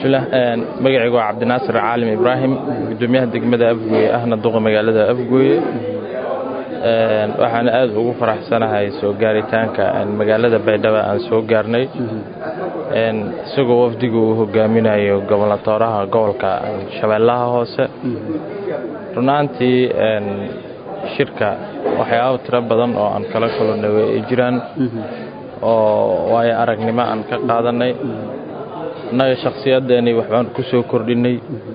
bismillah magacaygu waa Cabdinaasir Caalim Ibraahim gudoomiyaha degmada Afgooye ahna duqa magaalada Afgooye waxaan aad ugu faraxsanahay soo gaaritaanka magaalada Baydhabo aan soo gaarnay isagoo wafdigu uu hogaaminayo gobolaha gobolka Shabeellaha Hoose runtii shirka waxyaabo tiro badan oo aan kala kulannay ay jiraan oo way aragnimo aan ka qaadanay naga shakhsiyadeeni waxaan ku soo kordhinay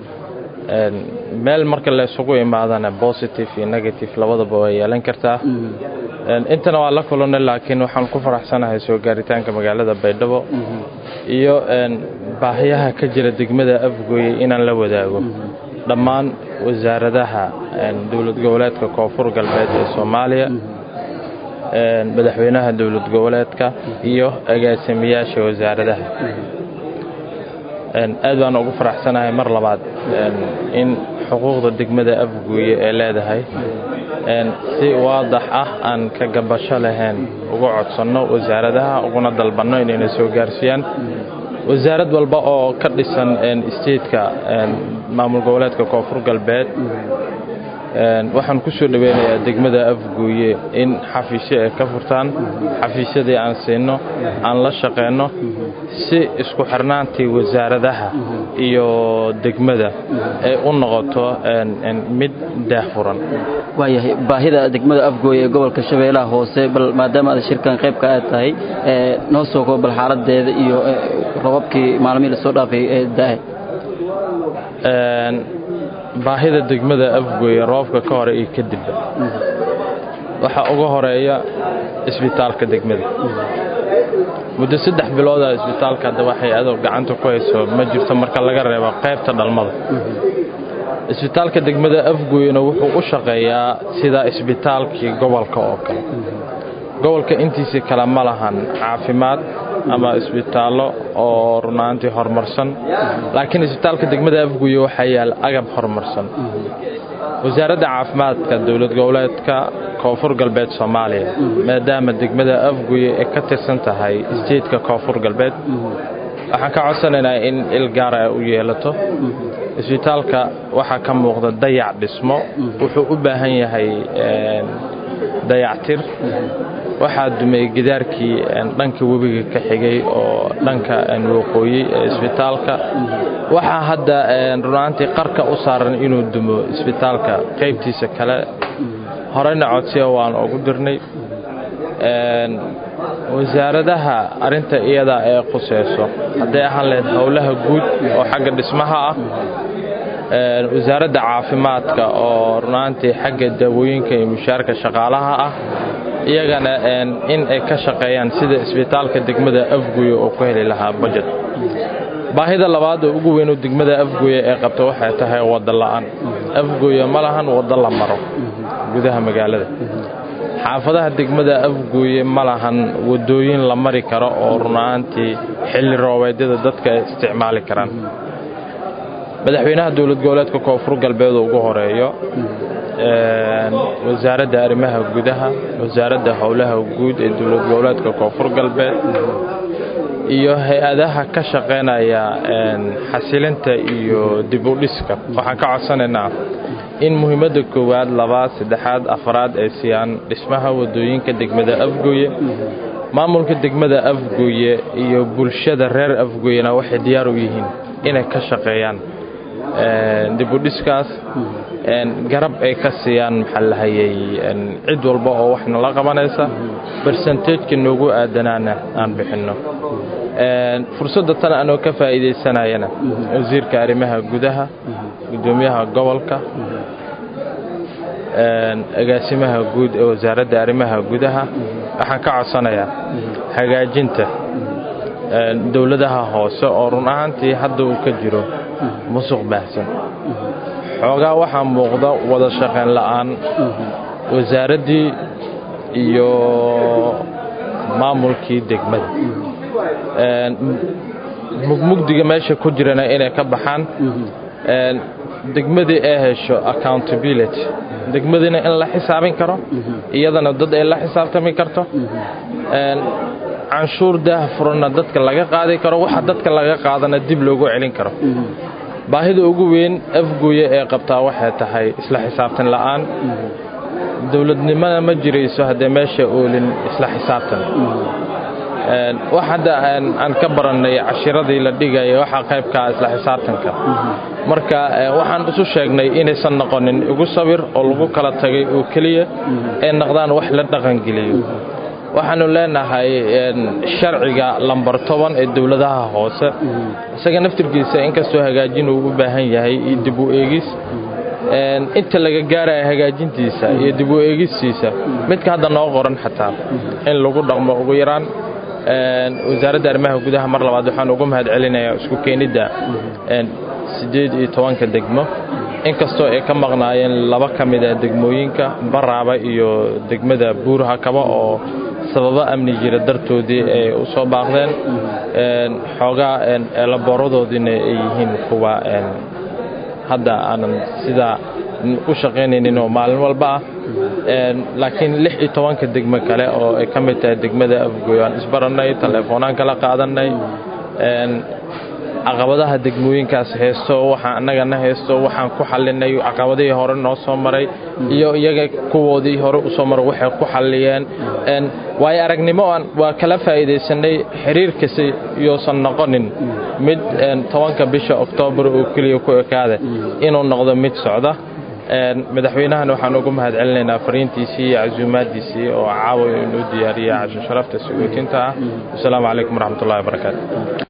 meel marka la isugu imaadana positive iyo negative labadaba way yeelan kartaa intana waa la kulannay laakiin waxaan ku faraxsanahay soo gaaritaanka magaalada Baydhabo iyo baahiyaha ka jira degmada Afgooye inaan la wadaago dhammaan wasaaradaha dawlad goboleedka Koonfur Galbeed ee Soomaaliya madaxweynaha dawlad goboleedka iyo agaasimayaasha wasaaradaha aad baan ugu faraxsanahay mar labaad in xuquuqda degmada Afgooye ee leedahay si waadax ah aan ka gabasho lahayn ugu codsano wasaaradaha uguna dalbano inay soo gaarsiiyaan wasaarad walba oo ka dhisan state-ka maamul goboleedka Koonfur Galbeed waxaan ku soo dhaweynayaa degmada Afgooye in xafiisyo ay ka furtaan xafiisyadii aan siino aan la shaqeeyno si isku xirnaantii wasaaradaha iyo degmada ay u noqoto mid daahfuran waayahay baahida degmada Afgooye ee gobolka Shabeellaha Hoose bal maadaama aad shirkan qayb ka tahay noo soo koob bal xaaladeeda iyo robabkii maalmihii la soo dhaafay ee daah baahida degmada Afgooye roobka ka hor iyo kadib waxa ugu horeeya isbitaalka degmada muddo 3 bilood ah isbitaalka hadda waxay aad gacanta ku hayso ma jirto marka laga reebo qaybta dhalmada isbitaalka degmada Afgooyena wuxuu u shaqeeyaa sida isbitaalkii gobolka oo kale gobolka intiisa kala ma lahan caafimaad ama isbitaallo oo runaantii horumarsan laakiin isbitaalka degmada Afgooye waxa yaal agab horumarsan wasaaradda caafimaadka dawlad goboleedka Koonfur Galbeed Soomaaliya maadaama degmada Afgooye ay ka tirsan tahay state-ka Koonfur Galbeed waxaan ka codsanaynaa in il gaar ah u yeelato isbitaalka waxa ka muuqda dayac dhismo wuxuu u baahan yahay dayactir waxa dumay gidaarkii dhanka webiga ka xigay oo dhanka waqooyi ee isbitaalka waxa hadda runtii qarka u saaran inuu dumo isbitaalka qaybtiisa kale horena codsiyo waan ugu dirnay wasaaradaha arinta iyada ee quseyso haday ahaan leed howlaha guud oo xagga dhismaha ah wasaaradda caafimaadka oo runtii xagga dawooyinka iyo mushaarka shaqaalaha ah iyagana in ay ka shaqeeyaan sida isbitaalka degmada Afgooye oo ku heli lahaa budget baahida labaad oo ugu weyn oo degmada Afgooye ay qabto waxay tahay wada la'aan Afgooye ma lahan wada la maro gudaha magaalada xaafadaha degmada Afgooye ma lahan wadooyin la mari karo oo runtii xilli roobaadada dadka isticmaali karaan madaxweynaha dawlad goboleedka Koonfur Galbeed ugu horeeyo wasaaradda arrimaha gudaha wasaaradda howlaha guud ee dawlad goboleedka Koonfur Galbeed iyo hay'adaha ka shaqeynaya xasilinta iyo dib u dhiska waxaan ka codsanaynaa in muhiimada koowaad labaad saddexaad afraad ay siiyaan dhismaha wadooyinka degmada Afgooye maamulka degmada Afgooye iyo bulshada reer Afgooyena waxay diyaar u yihiin inay ka shaqeeyaan dib u dhiskaas garab ay ka siiyaan maxalahayay cid walba oo waxna la qabanaysa percentage noogu aadanaana aan bixino fursadda tan aan ka faa'iideysanayna wasiirka arrimaha gudaha gudoomiyaha gobolka agaasimaha guud ee wasaaradda arrimaha gudaha waxaan ka codsanayaa hagaajinta dawladaha hoose oo run ahaantii hadda uu ka jiro musuq baahsan xoogaa waxaa muuqda wada shaqeyn la'aan wasaaraddii iyo maamulkii degmada mugdiga meesha ku jirana inay ka baxaan degmadii ay hesho accountability degmadina in la xisaabin karo iyadana dad ay la xisaabtami karto canshuur daah furana dadka laga qaadi karo waxa dadka laga qaadana dib loogu celin karo baahida ugu weyn afgooye ee qabtaa waxay tahay isla xisaabtan la'aan dawladnimada ma jirayso hadee meesha oolin isla xisaabtan wax hadda aan ka baranay cashiradii la dhigay waxa qayb ka isla xisaabtanka marka waxaan isu sheegnay inaysan noqonin ugu sabir oo lagu kala tagay oo kaliya ee noqdaan wax la dhaqan geliyo waxaanu leenahay sharciga lambar 10 ee dawladaha hoose isaga naftirkiisa inkastoo hagaajin uu u baahan yahay dib u eegis inta laga gaaray hagaajintiisa iyo dib u eegistiisa midka hadda noo qoran xataa in lagu dhaqmo ugu yaraan wasaaradda arrimaha gudaha mar labaad waxaan ugu mahad celinayaa isku keenida 18 degmo inkastoo ay ka maqnaayeen laba kamid ah degmooyinka Baraaba iyo degmada Buuraha Kaba oo sababa amni jira dartoodii ay u soo baaqdeen xogaa laboradoodina ay yihiin kuwa hadda aanan sida u shaqeynaynin oo maalin walba laakiin 16 degmo kale oo ay ka mid tahay degmada Afgooye aan isbaranay telefoonaan kala qaadanay caqabadaha degmooyinkaas heesto waxa annagana heesto waxaan ku xalinay caqabadihii hore noo soo maray iyo iyaga kuwoodii hore u soo maray waxay ku xaliyeen way aragnimo aan waa kala faa'iideysanay xiriirkiisa iyo san noqonin mid 10 bisha Oktoobar oo kaliya ku ekaada inuu noqdo mid socda madaxweynahan waxaan ugu mahad celinaynaa fariintiisii iyo casuumaadiisii oo caawiyo inuu diyaariyay casho sharafta suuqinta. Assalaamu calaykum waraxmatullaahi wabarakaatuh.